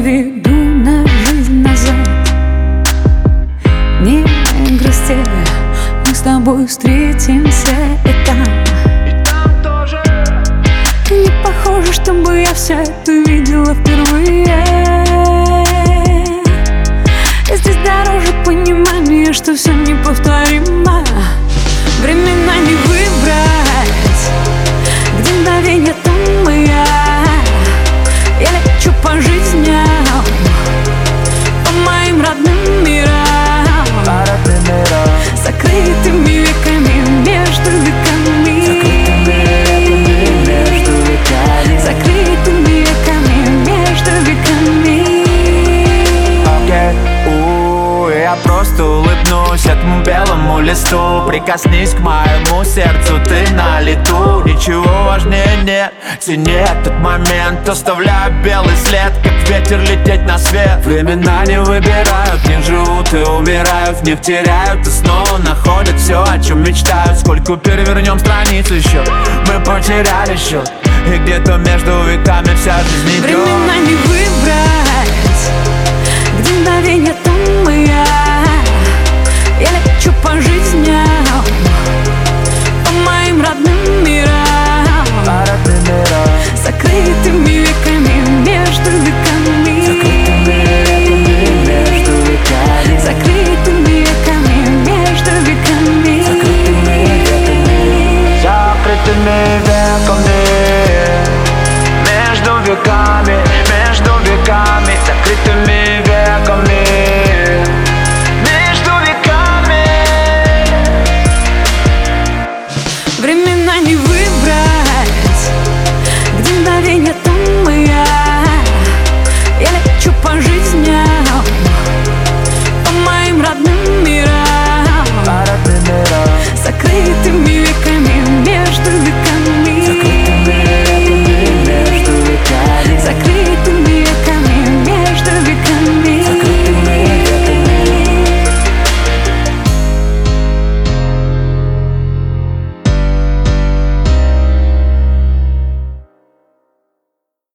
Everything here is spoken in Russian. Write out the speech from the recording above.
переведу на жизнь назад. Не грусти, мы с тобой встретимся и там тоже. не похоже, чтобы я все это видела впервые. И здесь дороже понимание, что все неповторимо. Времена не выбрать, где мгновенье, там и я. Я лечу по жизням, по моим родным мирам, закрытыми веками между веками, закрытыми веками между веками. Я просто улыбнусь этому белому листу. Прикоснись к моему сердцу, ты на лету. Ничего важнее нет, цени этот момент. Оставляю белый след, как ветер лететь на свет. Времена не выбирают, в них живут и умирают, в них теряют и снова находят все, о чем мечтают. Сколько перевернем страниц еще, мы потеряли счет. И где-то между веками вся жизнь идет. Времена не выбрать, где мгновенье, там